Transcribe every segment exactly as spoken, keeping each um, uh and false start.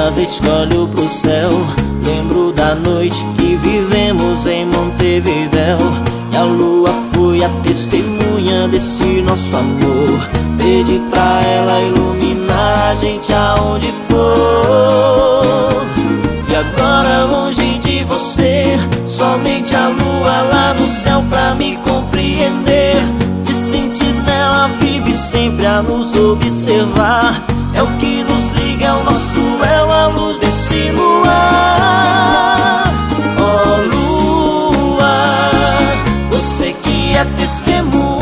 Toda vez que olho pro céu, lembro da noite que vivemos em Montevidéu. E a lua foi a testemunha desse nosso amor. Pedi pra ela iluminar a gente aonde for. E agora longe de você, somente a lua lá no céu pra me compreender. De sentinela vive sempre a nos observar. É o que nos liga, é o nosso véu, a luz desse luar. Oh lua, você que é testemunha,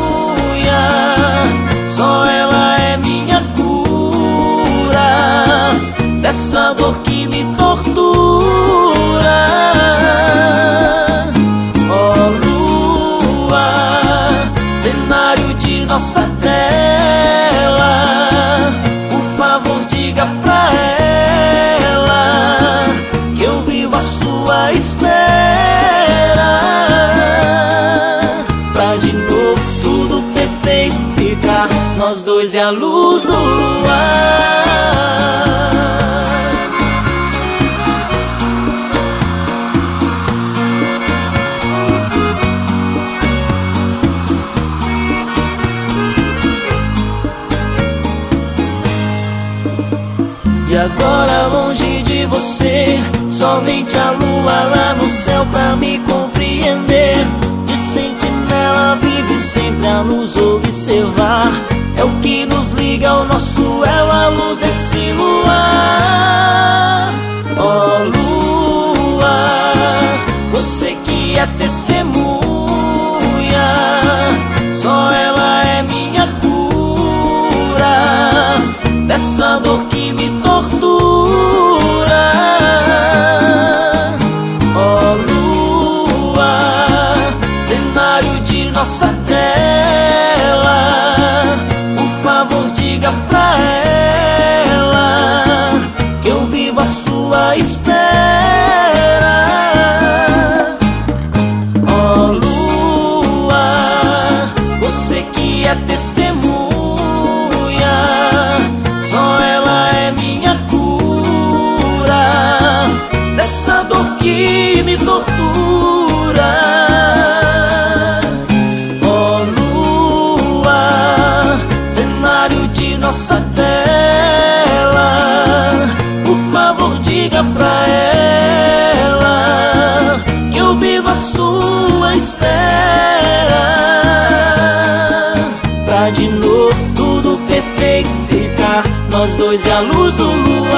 só ela é minha cura dessa dor que me tortura. Oh lua, cenário de nossa tela, por favor diga pra ela que eu vivo à sua espera, pra de novo tudo perfeito ficar, nós dois e a luz do luar. E agora longe de você, somente a lua lá no céu pra me compreender. De sentinela vive sempre a nos observar. É o que nos liga ao nosso elo, a luz desse luar. Oh lua, você que é testemunha, só ela é minha cura dessa dor que me tortura. Oh lua, cenário de nossa tela, por favor diga pra ela que eu vivo à sua espera. Oh lua, você que é testemunha, só ela é minha cura dessa dor que me tortura. Oh lua, cenário de nossa tela, por favor diga pra ela que eu vivo à sua espera, pra de novo tudo perfeito ficar, nós dois e a luz do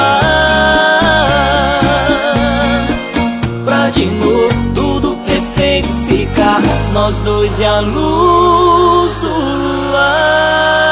luar. Pra de novo tudo perfeito ficar, nós dois e a luz do luar.